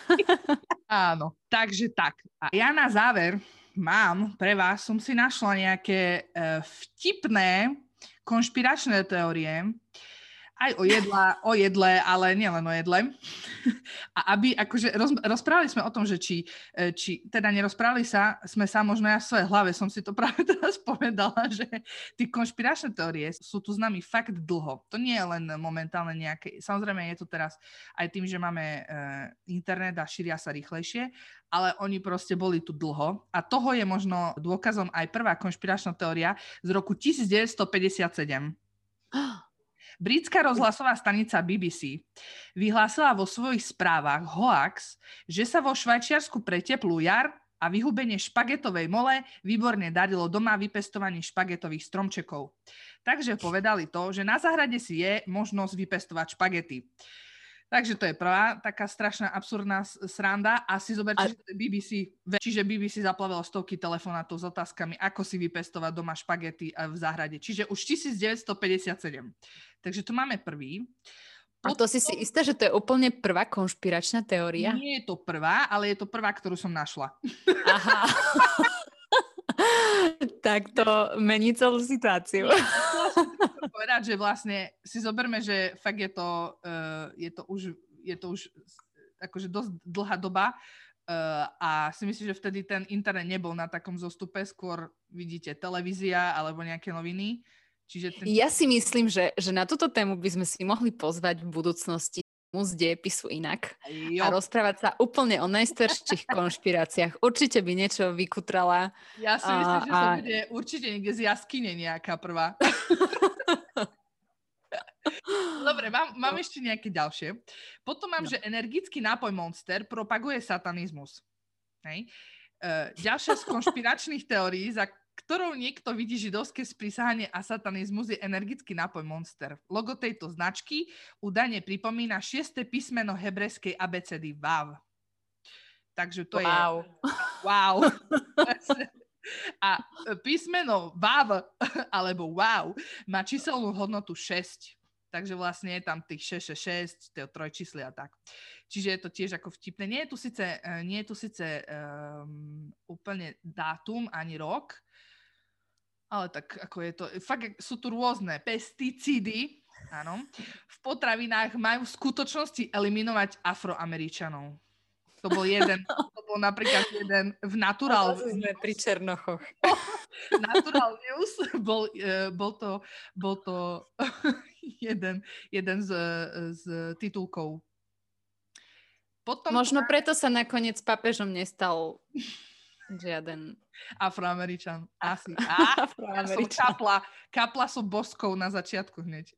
Áno, takže tak. A ja na záver mám pre vás, som si našla nejaké uh, vtipné konšpiračné teórie, aj o, jedla, o jedle, ale nielen o jedle. A aby, akože roz, rozprávali sme o tom, že či, či, teda nerozprávali sa, sme sa možno ja v svojej hlave, som si to práve teraz povedala, že tí konšpiračné teórie sú tu s nami fakt dlho. To nie je len momentálne nejaké, samozrejme je to teraz aj tým, že máme e, internet a šíria sa rýchlejšie, ale oni proste boli tu dlho. A toho je možno dôkazom aj prvá konšpiračná teória z roku devätnásťstopäťdesiatsedem. Britská rozhlasová stanica bé bé cé vyhlásila vo svojich správach hoax, že sa vo Švajčiarsku pre teplú jar a vyhubenie špagetovej mole výborne darilo doma vypestovanie špagetových stromčekov. Takže povedali to, že na záhrade si je možnosť vypestovať špagety. Takže to je prvá taká strašná absurdná sranda a si zoberte, a... že to je bé bé cé, čiže bé bé cé zaplavilo stovky telefonátov s otázkami, ako si vypestovať doma špagety v záhrade. Čiže už devätnásťstopäťdesiatsedem. Takže tu máme prvý. Potom... A to si si istá, že to je úplne prvá konšpiračná teória? Nie je to prvá, ale je to prvá, ktorú som našla. Aha. Tak to mení celú situáciu. Chcem povedať, že vlastne si zoberme, že fakt je to, uh, je to už, je to už akože dosť dlhá doba uh, a si myslím, že vtedy ten internet nebol na takom zostupe, skôr vidíte televízia alebo nejaké noviny. Čiže ten... Ja si myslím, že, že na túto tému by sme si mohli pozvať v budúcnosti z dejepisu inak jo. A rozprávať sa úplne o najstarších konšpiráciách. Určite by niečo vykutrala. Ja si myslím, a, že to bude určite niekde z jaskyne nejaká prvá. Dobre, mám, mám ešte nejaké ďalšie. Potom mám, no. že energický nápoj Monster propaguje satanizmus. Hej. Uh, ďalšia z konšpiračných teórií, za ktorou niekto vidí židovské sprísahanie a satanizmus, je energický nápoj Monster. Logo tejto značky údajne pripomína šieste písmeno hebrejskej abecedy Vav. Takže to wow. je... Wow. A písmeno Vav, alebo Wow, má číselnú hodnotu šesť. Takže vlastne je tam tých šesť šesť šesť, tie trojčísly a tak. Čiže je to tiež ako vtipné. Nie je tu síce, nie je tu síce um, úplne dátum ani rok, ale tak ako je to, fakt sú tu rôzne pesticídy, áno, v potravinách majú v skutočnosti eliminovať Afroameričanov. To bol jeden, to bol napríklad jeden v Natural... To sme pri Černochoch. Natural News, bol, bol to, bol to jeden, jeden z, z titulkov. Potom Možno to... preto sa nakoniec pápežom nestal žiaden... Afroameričan. Asi. Á, Afroameričan. Ja som kapla, kapla som boskou na začiatku hneď.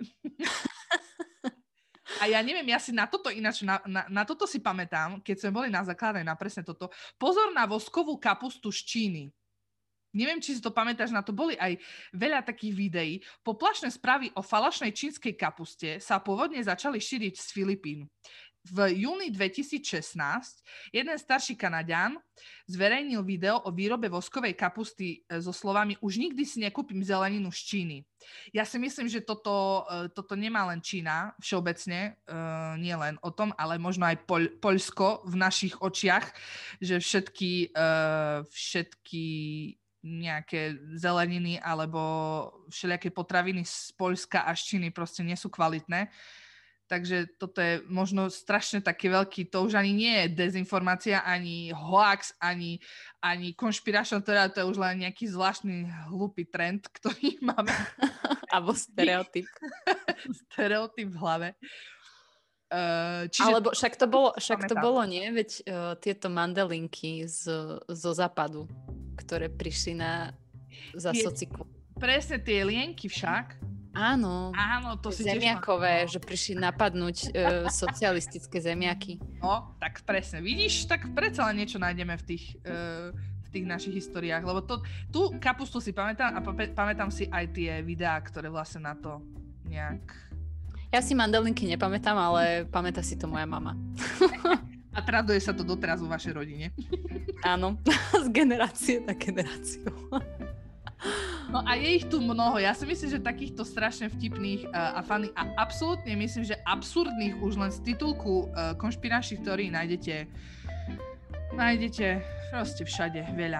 A ja neviem, ja si na toto ináč, na, na, na toto si pamätám, keď sme boli na základnej, na presne toto. Pozor na voskovú kapustu z Číny. Neviem, či si to pamätáš, na to boli aj veľa takých videí. Poplašné správy o falošnej čínskej kapuste sa pôvodne začali šíriť z Filipín. V júni dvetisícšestnásť jeden starší Kanaďan zverejnil video o výrobe voskovej kapusty so slovami už nikdy si nekúpim zeleninu z Číny. Ja si myslím, že toto, toto nemá len Čína všeobecne, uh, nie len o tom, ale možno aj Pol- Poľsko v našich očiach, že všetky, uh, všetky nejaké zeleniny alebo všelijaké potraviny z Poľska a z Číny proste nie sú kvalitné. Takže toto je možno strašne taký veľký, to už ani nie je dezinformácia, ani hoax, ani, ani konšpiračná, teda to je už len nejaký zvláštny hlúpy trend, ktorý máme. Alebo stereotyp. Stereotyp v hlave. Uh, čiže Alebo však to bolo, však to bolo nie? Veď uh, tieto mandelinky z, zo západu, ktoré prišli na za tie, sociku. Presne tie lienky však. Áno, Áno, to si zemiakové, tiež... že prišli napadnúť e, socialistické zemiaky. No, tak presne. Vidíš, tak predsa len niečo nájdeme v tých, e, v tých našich históriách, lebo to, tú kapustu si pamätám a pamätám si aj tie videá, ktoré vlastne na to nejak... Ja si mandelinky nepamätám, ale pamätá si to moja mama. A traduje sa to doteraz vo vašej rodine. Áno, z generácie na generáciu. No a je ich tu mnoho. Ja si myslím, že takýchto strašne vtipných uh, a funny a absolútne myslím, že absurdných už len z titulku uh, konšpiračných teórií nájdete nájdete proste všade veľa.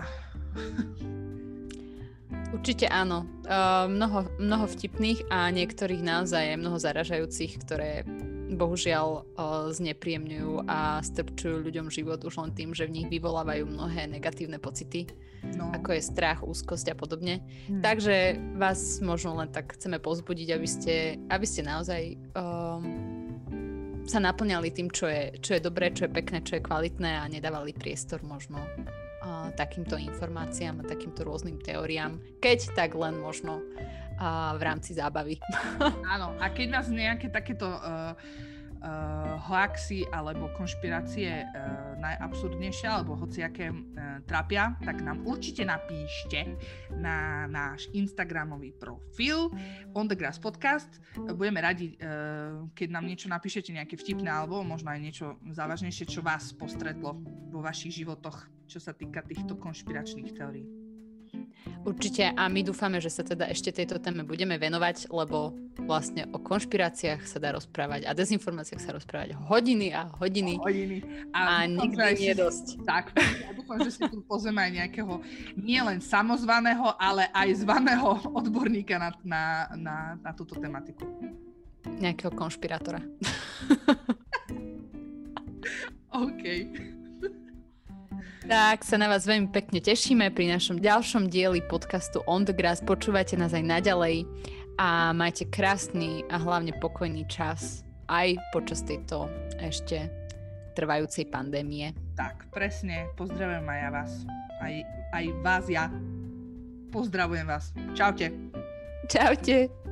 Určite áno. Uh, mnoho, mnoho vtipných a niektorých naozaj je mnoho zaražajúcich, ktoré bohužiaľ uh, znepríjemňujú a strpčujú ľuďom život už len tým, že v nich vyvolávajú mnohé negatívne pocity. No. Ako je strach, úzkosť a podobne. Hmm. Takže vás možno len tak chceme povzbudiť, aby ste, aby ste naozaj um, sa naplňali tým, čo je, čo je dobré, čo je pekné, čo je kvalitné a nedávali priestor možno uh, takýmto informáciám a takýmto rôznym teóriám, keď tak len možno uh, v rámci zábavy. Áno, a keď nás nejaké takéto uh, uh, hoaxy alebo konšpirácie uh, najabsurdnejšie alebo hociaké uh, trápia, tak nám určite napíšte na náš Instagramový profil On The Grass Podcast. Budeme radi, uh, keď nám niečo napíšete, nejaké vtipné alebo možno aj niečo závažnejšie, čo vás postretlo vo vašich životoch, čo sa týka týchto konšpiračných teórií. Určite a my dúfame, že sa teda ešte tejto téme budeme venovať, lebo vlastne o konšpiráciách sa dá rozprávať a dezinformáciách sa rozprávať hodiny a hodiny, hodiny. a, a nikdy nie je dosť. Tak, ja dúfam, že si tu pozrieme aj nejakého nielen samozvaného, ale aj zvaného odborníka na, na, na, na túto tematiku. Nejakého konšpirátora. OK. Tak sa na vás veľmi pekne tešíme pri našom ďalšom dieli podcastu On The Grass. Počúvajte nás aj naďalej a majte krásny a hlavne pokojný čas aj počas tejto ešte trvajúcej pandémie. Tak, presne. Pozdravujem aj ja vás. Aj, aj vás ja. Pozdravujem vás. Čaute. Čaute.